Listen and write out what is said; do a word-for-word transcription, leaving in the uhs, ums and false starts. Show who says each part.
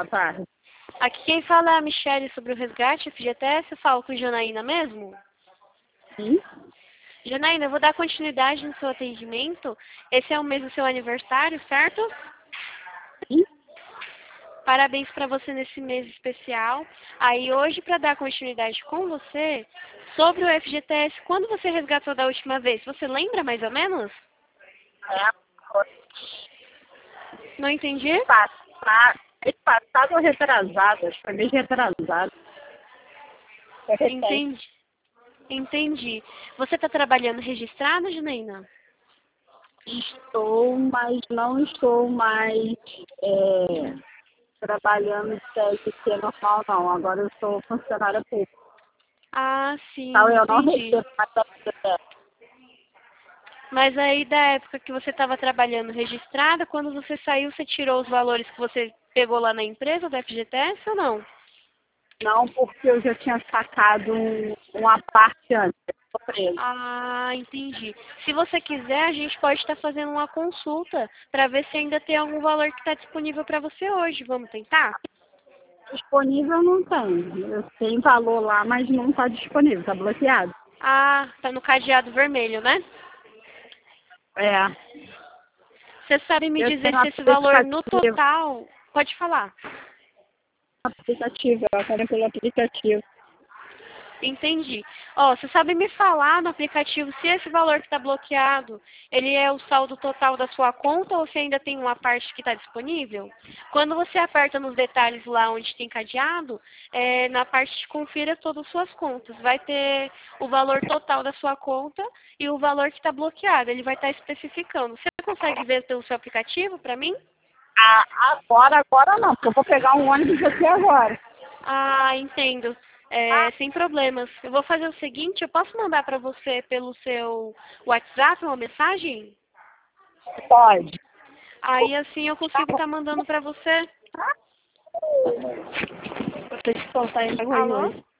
Speaker 1: boa tarde.
Speaker 2: Aqui quem fala é a Michelle sobre o resgate F G T S. Eu falo com Janaína mesmo?
Speaker 1: Sim?
Speaker 2: Janaína, eu vou dar continuidade no seu atendimento. Esse é o mês do seu aniversário, certo?
Speaker 1: Sim?
Speaker 2: Parabéns para você nesse mês especial. Aí hoje, para dar continuidade com você, sobre o F G T S, quando você resgatou da última vez? Você lembra mais ou menos?
Speaker 1: É.
Speaker 2: Não entendi?
Speaker 1: Passado, mês passado ou retrasado? Acho que foi mês retrasado. Foi recente.
Speaker 2: Entendi. Entendi. Você está trabalhando registrado, Janaína?
Speaker 1: Estou, mas não estou mais é, trabalhando de C L T normal, não. Agora eu sou funcionária pública.
Speaker 2: Ah, sim,
Speaker 1: Então eu não
Speaker 2: entendi.
Speaker 1: recebo mais F G T S.
Speaker 2: Mas aí da época que você estava trabalhando registrada, quando você saiu, você tirou os valores que você pegou lá na empresa do F G T S ou não?
Speaker 1: Não, porque eu já tinha sacado um, uma parte antes. Eu tô presa.
Speaker 2: Ah, entendi. Se você quiser, a gente pode estar fazendo uma consulta para ver se ainda tem algum valor que está disponível para você hoje. Vamos tentar?
Speaker 1: Disponível não tem. Eu tenho valor lá, mas não está disponível, está bloqueado.
Speaker 2: Ah, tá no cadeado vermelho, né?
Speaker 1: É.
Speaker 2: Você sabe me
Speaker 1: Eu
Speaker 2: dizer
Speaker 1: tenho
Speaker 2: se esse valor no
Speaker 1: aplicativo.
Speaker 2: total... Pode falar.
Speaker 1: Aplicativo, eu acompanho pelo aplicativo.
Speaker 2: Entendi. Ó, você sabe me falar no aplicativo se esse valor que está bloqueado, ele é o saldo total da sua conta ou se ainda tem uma parte que está disponível? Quando você aperta nos detalhes lá onde tem cadeado, é, na parte de confira todas as suas contas. Vai ter o valor total da sua conta e o valor que está bloqueado. Ele vai estar especificando. Você consegue ver pelo seu aplicativo para mim?
Speaker 1: Ah, agora, agora não, porque eu vou pegar um ônibus aqui agora.
Speaker 2: Ah, entendo. É, sem problemas. Eu vou fazer o seguinte, eu posso mandar para você pelo seu WhatsApp uma mensagem?
Speaker 1: Pode.
Speaker 2: Aí assim eu consigo estar mandando para você.
Speaker 1: Vou ter que soltar ele agora
Speaker 2: Alô?
Speaker 1: hoje.